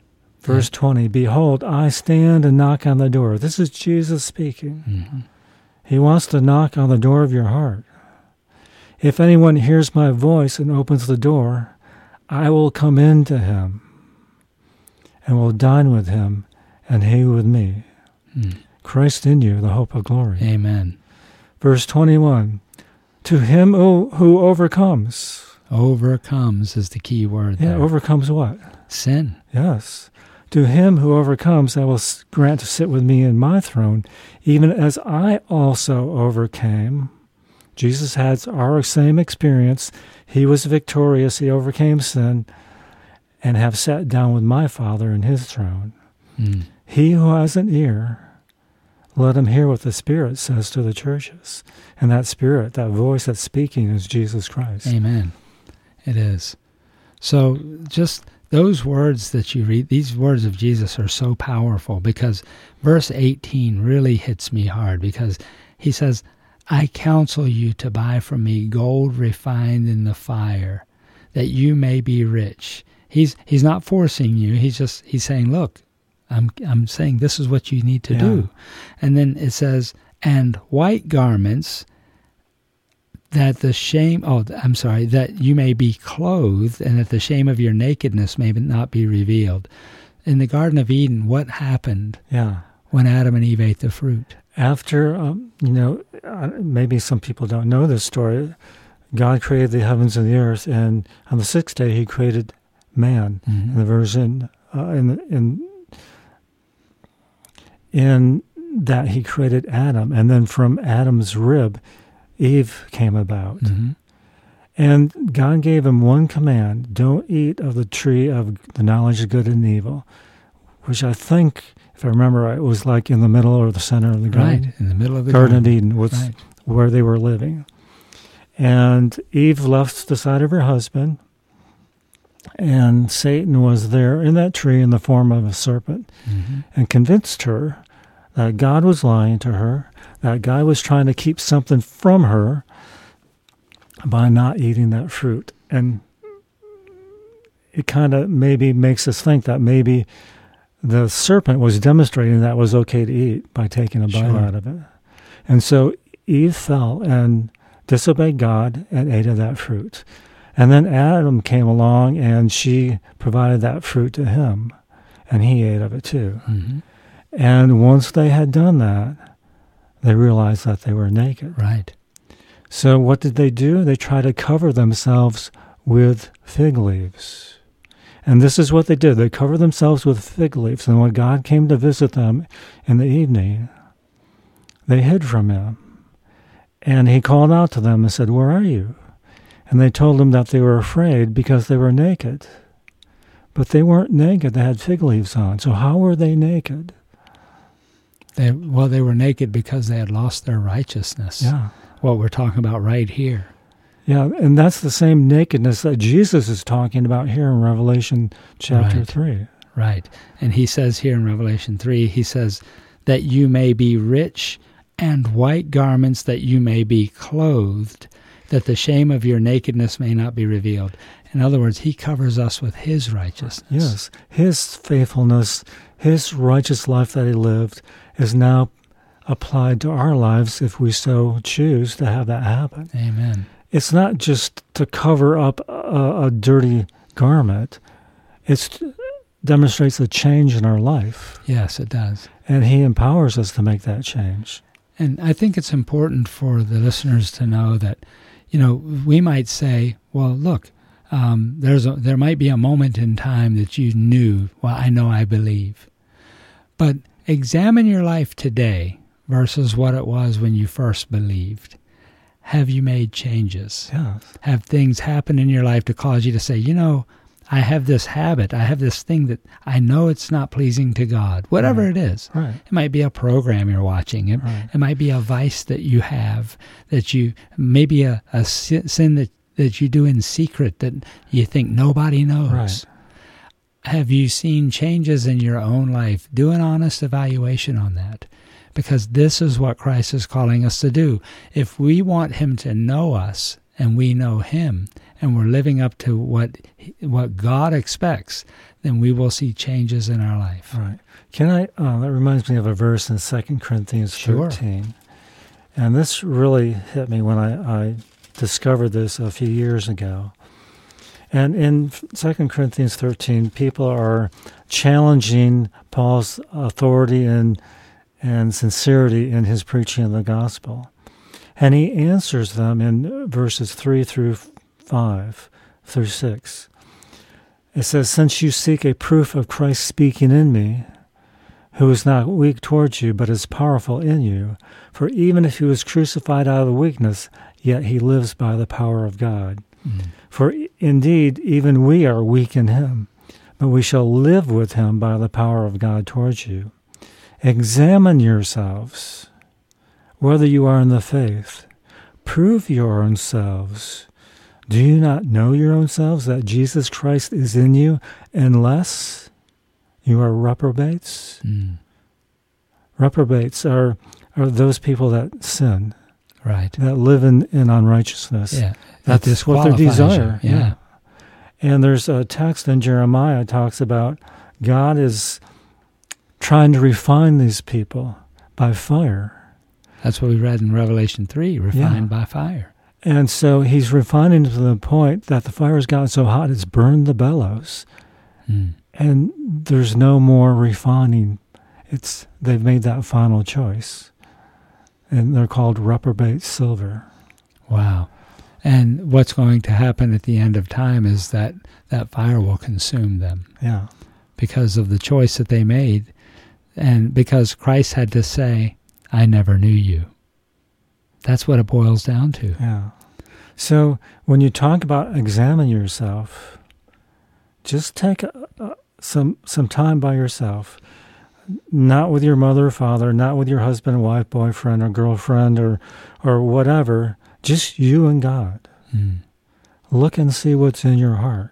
Verse 20, behold, I stand and knock on the door. This is Jesus speaking. Mm-hmm. He wants to knock on the door of your heart. If anyone hears my voice and opens the door, I will come in to him and will dine with him and he with me. Christ in you, the hope of glory. Amen. Verse 21, to him who overcomes. Overcomes is the key word there. Yeah, overcomes what? Sin. Yes. To him who overcomes, I will grant to sit with me in my throne, even as I also overcame. Jesus had our same experience. He was victorious. He overcame sin and have sat down with my Father in his throne. He who has an ear, let him hear what the Spirit says to the churches. And that Spirit, that voice that's speaking is Jesus Christ. Amen. It is. So just those words that you read, these words of Jesus are so powerful, because verse 18 really hits me hard, because he says, I counsel you to buy from me gold refined in the fire, that you may be rich. He's not forcing you. He's saying, look, I'm saying this is what you need to do. And then it says, and white garments, that you may be clothed, and that the shame of your nakedness may not be revealed. In the Garden of Eden, what happened when Adam and Eve ate the fruit? After, maybe some people don't know this story, God created the heavens and the earth, and on the sixth day he created man. In the version, in that he created Adam, and then from Adam's rib, Eve came about. And God gave him one command: don't eat of the tree of the knowledge of good and evil, which I think, if I remember right, was like in the middle or the center of the garden. Right, in the middle of the Garden of Eden was where they were living. And Eve left the side of her husband, and Satan was there in that tree in the form of a serpent, and convinced her that God was lying to her, that God was trying to keep something from her by not eating that fruit. And it kind of maybe makes us think that maybe the serpent was demonstrating that it was okay to eat by taking a bite out of it. And so Eve fell and disobeyed God and ate of that fruit. And then Adam came along and she provided that fruit to him, and he ate of it too. And once they had done that, they realized that they were naked. Right. So what did they do? They tried to cover themselves with fig leaves. And this is what they did. They covered themselves with fig leaves. And when God came to visit them in the evening, they hid from him. And he called out to them and said, where are you? And they told him that they were afraid because they were naked. But they weren't naked. They had fig leaves on. So how were they naked? They were naked because they had lost their righteousness. Yeah. What we're talking about right here. Yeah, and that's the same nakedness that Jesus is talking about here in Revelation chapter 3. Right. And he says here in Revelation 3, he says, that you may be rich, and white garments, that you may be clothed, that the shame of your nakedness may not be revealed. In other words, he covers us with his righteousness. Yes, his faithfulness, his righteous life that he lived is now applied to our lives if we so choose to have that happen. Amen. It's not just to cover up a dirty garment. It demonstrates a change in our life. Yes, it does. And he empowers us to make that change. And I think it's important for the listeners to know that, we might say, well, look, there might be a moment in time that you knew, well, I know I believe. But examine your life today versus what it was when you first believed. Have you made changes? Yes. Have things happen in your life to cause you to say, I have this habit, I have this thing that I know it's not pleasing to God, whatever it is. Right. It might be a program you're watching. It might be a vice that you have, maybe a sin that you do in secret that you think nobody knows. Right. Have you seen changes in your own life? Do an honest evaluation on that. Because this is what Christ is calling us to do. If we want him to know us, and we know him, and we're living up to what God expects, then we will see changes in our life. Right. Can I, that reminds me of a verse in 2 Corinthians 13. And this really hit me when I discovered this a few years ago. And in 2 Corinthians 13, people are challenging Paul's authority and sincerity in his preaching of the gospel. And he answers them in verses 3 through 5 through 6. It says, "Since you seek a proof of Christ speaking in me, who is not weak towards you, but is powerful in you, for even if he was crucified out of weakness, yet he lives by the power of God. For indeed, even we are weak in him, but we shall live with him by the power of God towards you. Examine yourselves, whether you are in the faith. Prove your own selves. Do you not know your own selves that Jesus Christ is in you, unless you are reprobates?" Reprobates are those people that sin, right? That live in unrighteousness. Yeah, that's what they desire. You. Yeah. And there's a text in Jeremiah that talks about God is trying to refine these people by fire. That's what we read in Revelation 3, refined by fire. And so he's refining to the point that the fire has gotten so hot it's burned the bellows. And there's no more refining. They've made that final choice. And they're called reprobate silver. Wow. And what's going to happen at the end of time is that fire will consume them. Yeah. Because of the choice that they made. And because Christ had to say, "I never knew you." That's what it boils down to. Yeah. So when you talk about examine yourself, just take some time by yourself, not with your mother or father, not with your husband, wife, boyfriend, or girlfriend, or whatever, just you and God. Look and see what's in your heart.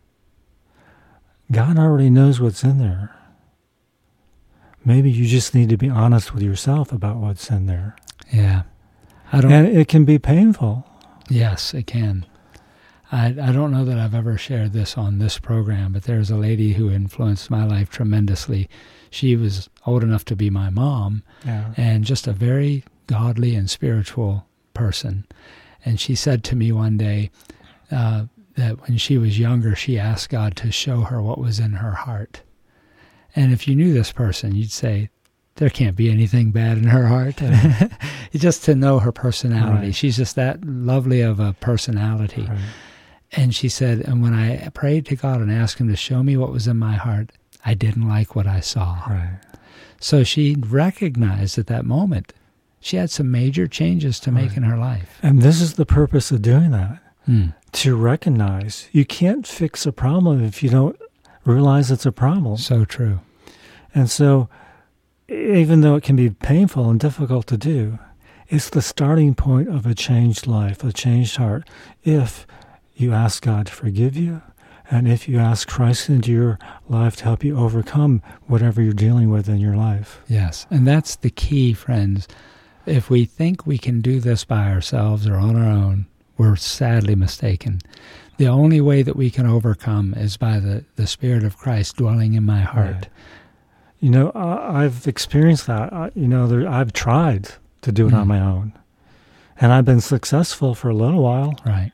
God already knows what's in there. Maybe you just need to be honest with yourself about what's in there. Yeah. And it can be painful. Yes, it can. I don't know that I've ever shared this on this program, but there's a lady who influenced my life tremendously. She was old enough to be my mom, and just a very godly and spiritual person. And she said to me one day that when she was younger, she asked God to show her what was in her heart. And if you knew this person, you'd say, there can't be anything bad in her heart. Just to know her personality. Right. She's just that lovely of a personality. Right. And she said, and when I prayed to God and asked him to show me what was in my heart, I didn't like what I saw. Right. So she recognized at that moment she had some major changes to make in her life. And this is the purpose of doing that. To recognize. You can't fix a problem if you don't realize it's a problem. So true. And so, even though it can be painful and difficult to do, it's the starting point of a changed life, a changed heart. If you ask God to forgive you, and if you ask Christ into your life to help you overcome whatever you're dealing with in your life. Yes, and that's the key, friends. If we think we can do this by ourselves or on our own, we're sadly mistaken. The only way that we can overcome is by the Spirit of Christ dwelling in my heart. Right. You know, I've experienced that. I've tried to do it on my own. And I've been successful for a little while. Right.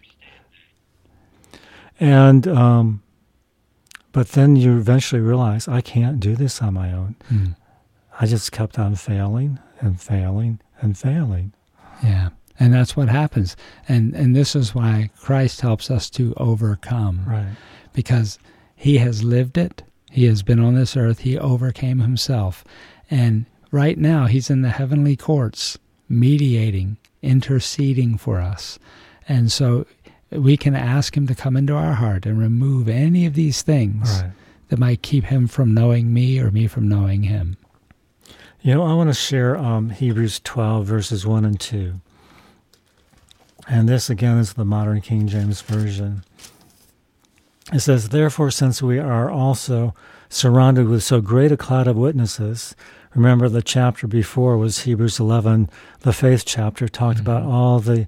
And, but then you eventually realize, I can't do this on my own. I just kept on failing and failing and failing. Yeah. And that's what happens. And this is why Christ helps us to overcome. Right. Because he has lived it. He has been on this earth. He overcame himself. And right now, he's in the heavenly courts, mediating, interceding for us. And so we can ask him to come into our heart and remove any of these things that might keep him from knowing me or me from knowing him. You know, I want to share Hebrews 12, verses 1 and 2. And this, again, is the modern King James Version. It says, "Therefore, since we are also surrounded with so great a cloud of witnesses," remember the chapter before was Hebrews 11, the faith chapter, talked about all the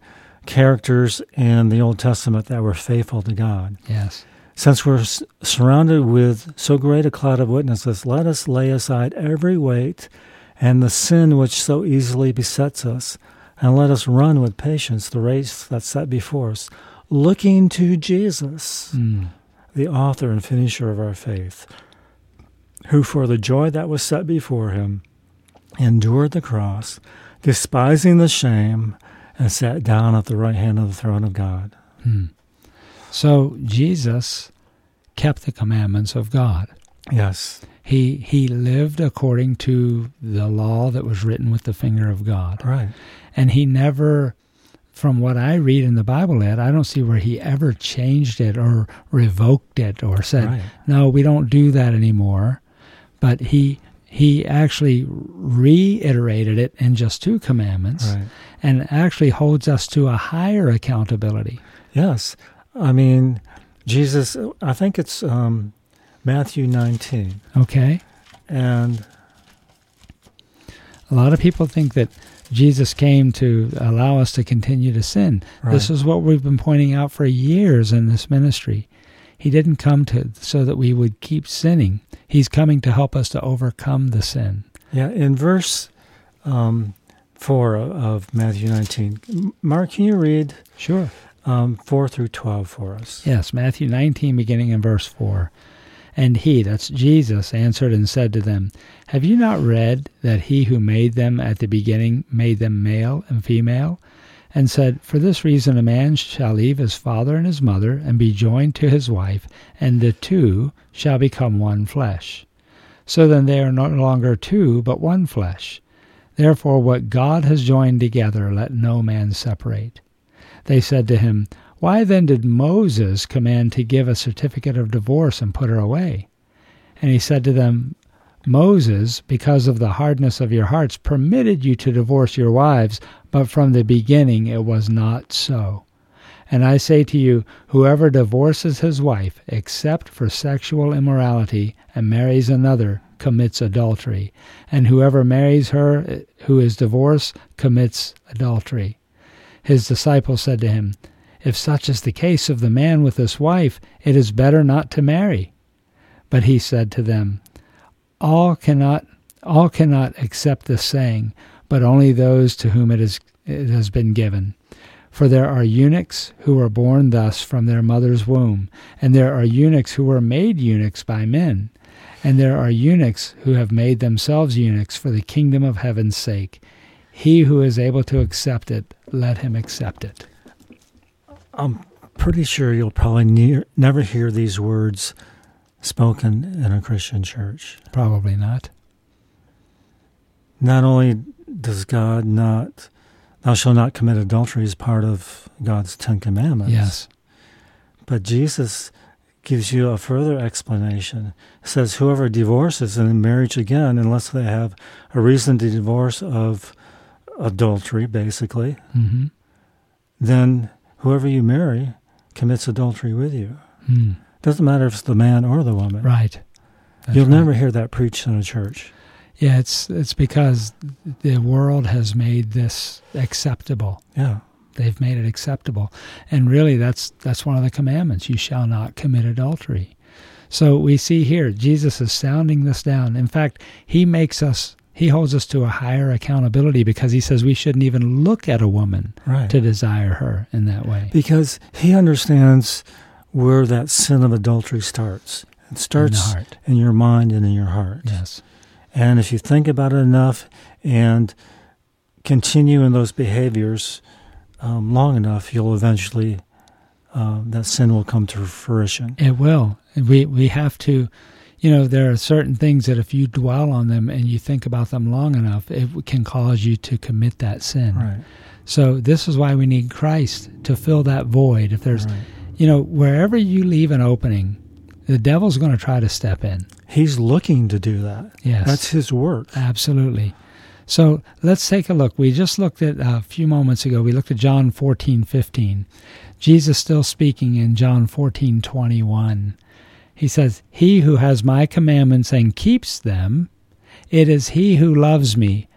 characters in the Old Testament that were faithful to God. Yes. Since we're surrounded with so great a cloud of witnesses, let us lay aside every weight and the sin which so easily besets us, and let us run with patience the race that's set before us, looking to Jesus, the author and finisher of our faith, who for the joy that was set before him endured the cross, despising the shame, and sat down at the right hand of the throne of God. So Jesus kept the commandments of God. Yes. He lived according to the law that was written with the finger of God. Right. And he never, from what I read in the Bible, Ed, I don't see where he ever changed it or revoked it or said, no, we don't do that anymore. But he actually reiterated it in just 2 commandments and actually holds us to a higher accountability. Yes. I mean, Jesus, I think it's Matthew 19. Okay. And a lot of people think that Jesus came to allow us to continue to sin. Right. This is what we've been pointing out for years in this ministry. He didn't come so that we would keep sinning. He's coming to help us to overcome the sin. Yeah, in verse 4 of Matthew 19. Mark, can you read? Sure. 4 through 12 for us? Yes, Matthew 19, beginning in verse 4. And he, that's Jesus, answered and said to them, have you not read that he who made them at the beginning made them male and female? And said, for this reason a man shall leave his father and his mother, and be joined to his wife, and the two shall become one flesh. So then they are no longer two, but one flesh. Therefore what God has joined together, let no man separate. They said to him, why then did Moses command to give a certificate of divorce and put her away? And he said to them, Moses, because of the hardness of your hearts, permitted you to divorce your wives, but from the beginning it was not so. And I say to you, whoever divorces his wife, except for sexual immorality, and marries another, commits adultery. And whoever marries her who is divorced commits adultery. His disciples said to him, if such is the case of the man with his wife, it is better not to marry. But he said to them, all cannot accept this saying, but only those to whom it has been given. For there are eunuchs who were born thus from their mother's womb, and there are eunuchs who were made eunuchs by men, and there are eunuchs who have made themselves eunuchs for the kingdom of heaven's sake. He who is able to accept it, let him accept it. I'm pretty sure you'll probably never hear these words spoken in a Christian church. Probably not. Not only does God not, thou shalt not commit adultery as part of God's 10 Commandments. Yes. But Jesus gives you a further explanation. It says, whoever divorces in marriage again, unless they have a reason to divorce of adultery, basically, then whoever you marry commits adultery with you. Doesn't matter if it's the man or the woman. Right. You'll never hear that preached in a church. Yeah, it's because the world has made this acceptable. Yeah. They've made it acceptable. And really, that's one of the commandments. You shall not commit adultery. So we see here, Jesus is sounding this down. In fact, he holds us to a higher accountability because he says we shouldn't even look at a woman to desire her in that way. Because he understands where that sin of adultery starts. It starts in your mind and in your heart. Yes. And if you think about it enough and continue in those behaviors long enough, you'll eventually, that sin will come to fruition. It will. We have to, there are certain things that if you dwell on them and you think about them long enough, it can cause you to commit that sin. Right. So this is why we need Christ to fill that void. If there's, wherever you leave an opening, the devil's going to try to step in. He's looking to do that. Yes. That's his work. Absolutely. So let's take a look. We just looked at, a few moments ago, we looked at John 14:15. Jesus still speaking in John 14:21. He says, he who has my commandments and keeps them, it is he who loves me.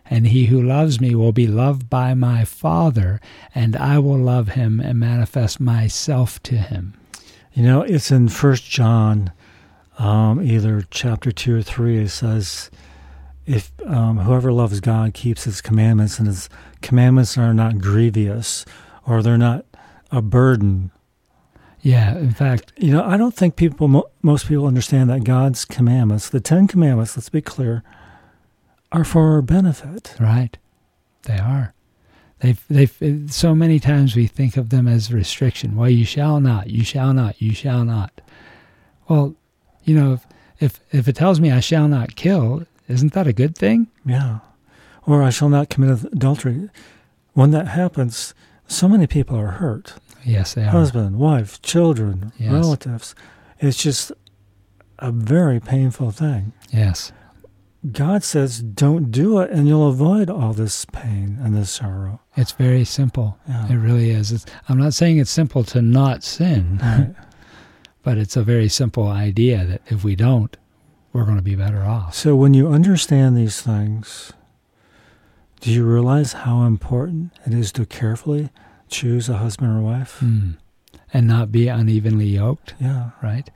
And he who loves me will be loved by my Father, and I will love him and manifest myself to him. You know, it's in 1 John, either chapter 2 or 3, it says, if whoever loves God keeps his commandments, and his commandments are not grievous, or they're not a burden. Yeah, in fact, you know, I don't think most people understand that God's commandments, the 10 commandments, let's be clear, are for our benefit. Right. They are. They've so many times we think of them as restriction. Well, you shall not, you shall not, you shall not. Well, you know, if it tells me I shall not kill, isn't that a good thing? Yeah. Or I shall not commit adultery. When that happens, so many people are hurt. Yes, they are. Husband, wife, children, yes. relatives. It's just a very painful thing. Yes. God says, don't do it, and you'll avoid all this pain and this sorrow. It's very simple. Yeah. It really is. I'm not saying it's simple to not sin, Right. but it's a very simple idea that if we don't, we're going to be better off. So when you understand these things, do you realize how important it is to carefully choose a husband or wife? And not be unevenly yoked? Yeah. Right?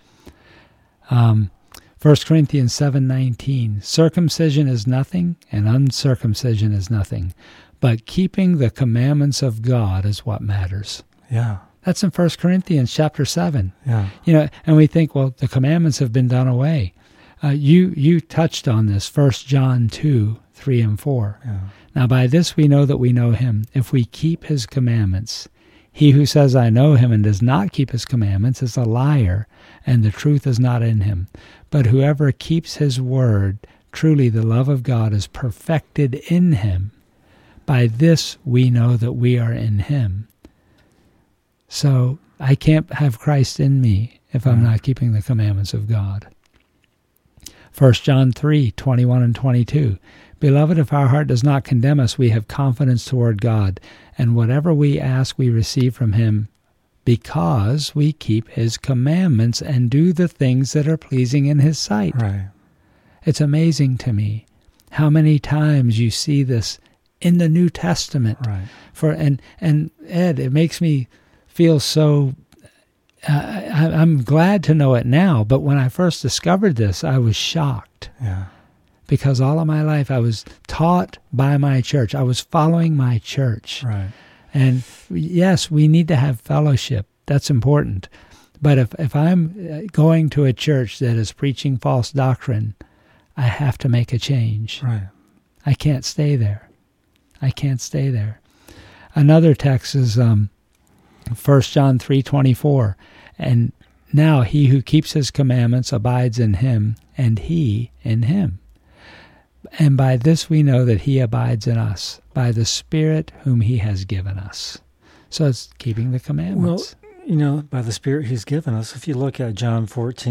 1 Corinthians 7:19, circumcision is nothing and uncircumcision is nothing, but keeping the commandments of God is what matters. Yeah. That's in 1 Corinthians chapter 7. Yeah. You know, and we think, well, the commandments have been done away. You touched on this, 1 John 2, 3 and 4. Yeah. Now by this we know that we know him, if we keep his commandments. He who says, I know him, and does not keep his commandments is a liar, and the truth is not in him. But whoever keeps his word, truly the love of God is perfected in him. By this we know that we are in him. So I can't have Christ in me if I'm not keeping the commandments of God. 1 John 3, 21 and 22. Beloved, if our heart does not condemn us, we have confidence toward God, and whatever we ask we receive from him, because we keep his commandments and do the things that are pleasing in his sight. Right. It's amazing to me how many times you see this in the New Testament. Right. And Ed, it makes me feel so... I'm glad to know it now, but when I first discovered this, I was shocked. Yeah. Because all of my life I was taught by my church. I was following my church. Right. And yes, we need to have fellowship. That's important. But if I'm going to a church that is preaching false doctrine, I have to make a change. Right. I can't stay there. I can't stay there. Another text is 1 John 3:24. And now he who keeps his commandments abides in him, and he in him. And by this we know that he abides in us, by the Spirit whom he has given us. So it's keeping the commandments. Well, you know, by the Spirit he's given us, if you look at John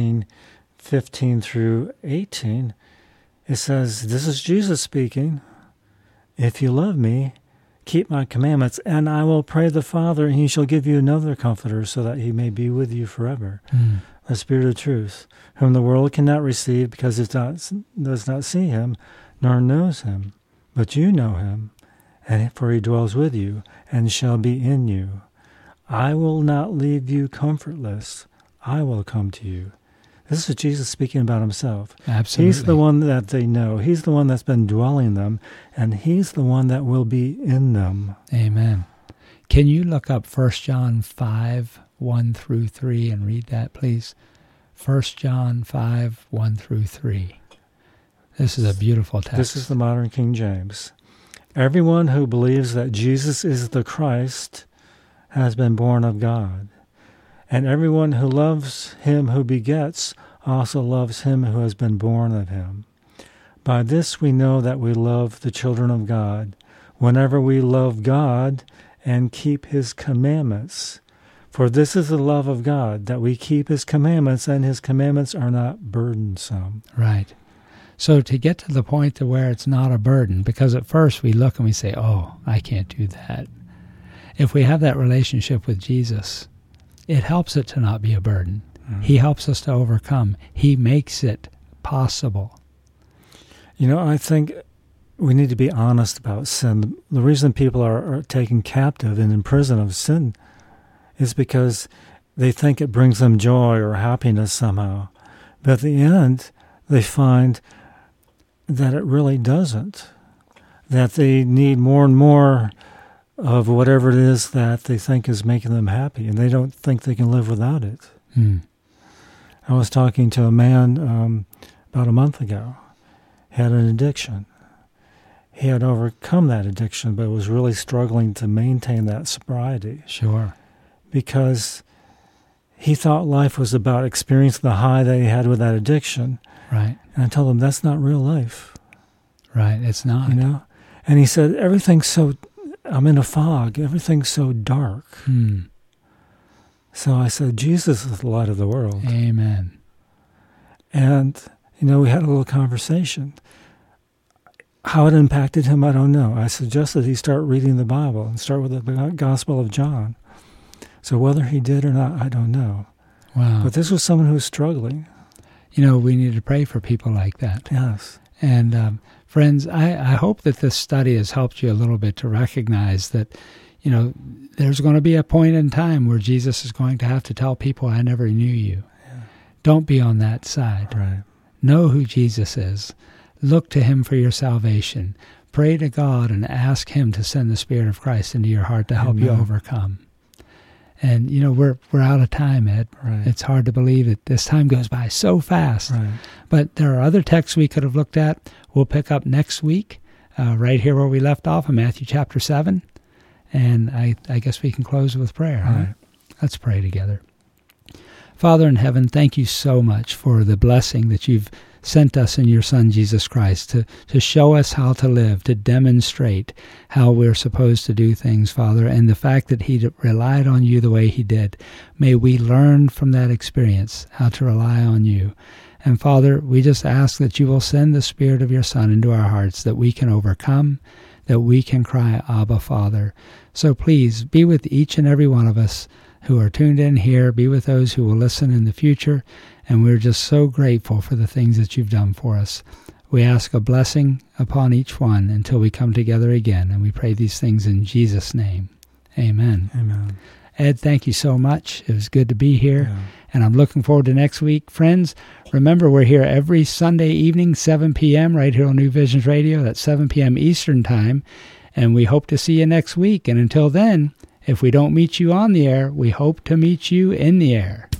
14:15 through 18, it says, this is Jesus speaking, if you love me, keep my commandments, and I will pray the Father, and he shall give you another comforter, so that he may be with you forever. The Spirit of truth, whom the world cannot receive, because it does not see him, nor knows him. But you know him, and for he dwells with you, and shall be in you. I will not leave you comfortless. I will come to you. This is Jesus speaking about himself. Absolutely. He's the one that they know. He's the one that's been dwelling in them, and he's the one that will be in them. Amen. Can you look up 1 John 5, 1 through 3 and read that, please? 1 John 5, 1 through 3. This is a beautiful text. This is the modern King James. Everyone who believes that Jesus is the Christ has been born of God. And everyone who loves him who begets also loves him who has been born of him. By this we know that we love the children of God, whenever we love God and keep his commandments. For this is the love of God, that we keep his commandments, and his commandments are not burdensome. Right. So to get to the point to where it's not a burden, because at first we look and we say, oh, I can't do that. If we have that relationship with Jesus, it helps it to not be a burden. He helps us to overcome. He makes it possible. You know, I think we need to be honest about sin. The reason people are taken captive and in prison of sin is because they think it brings them joy or happiness somehow. But at the end, they find that it really doesn't, that they need more and more of whatever it is that they think is making them happy, and they don't think they can live without it. I was talking to a man about a month ago, had an addiction. He had overcome that addiction, but was really struggling to maintain that sobriety. Sure. Because he thought life was about experiencing the high that he had with that addiction. Right. And I told him, that's not real life. Right, it's not. You know? And he said, I'm in a fog. Everything's so dark. So I said, Jesus is the light of the world. Amen. And, we had a little conversation. How it impacted him, I don't know. I suggested he start reading the Bible and start with the Gospel of John. So whether he did or not, I don't know. Wow. But this was someone who was struggling. We need to pray for people like that. Yes. And friends, I hope that this study has helped you a little bit to recognize that, there's going to be a point in time where Jesus is going to have to tell people, I never knew you. Yeah. Don't be on that side. Right. Know who Jesus is. Look to him for your salvation. Pray to God and ask him to send the Spirit of Christ into your heart to help you overcome. And, we're out of time, Ed. Right. It's hard to believe it. This time goes by so fast. Right. But there are other texts we could have looked at. We'll pick up next week, right here where we left off in Matthew chapter 7. And I guess we can close with prayer. Huh? Right. Let's pray together. Father in heaven, thank you so much for the blessing that you've sent us in your Son, Jesus Christ, to show us how to live, to demonstrate how we're supposed to do things, Father, and the fact that he relied on you the way he did. May we learn from that experience how to rely on you. And Father, we just ask that you will send the Spirit of your Son into our hearts, that we can overcome, that we can cry, Abba, Father. So please be with each and every one of us who are tuned in here. Be with those who will listen in the future. And we're just so grateful for the things that you've done for us. We ask a blessing upon each one until we come together again. And we pray these things in Jesus' name. Amen. Amen. Ed, thank you so much. It was good to be here. Yeah. And I'm looking forward to next week. Friends, remember we're here every Sunday evening, 7 p.m., right here on New Visions Radio. That's 7 p.m. Eastern Time. And we hope to see you next week. And until then, if we don't meet you on the air, we hope to meet you in the air.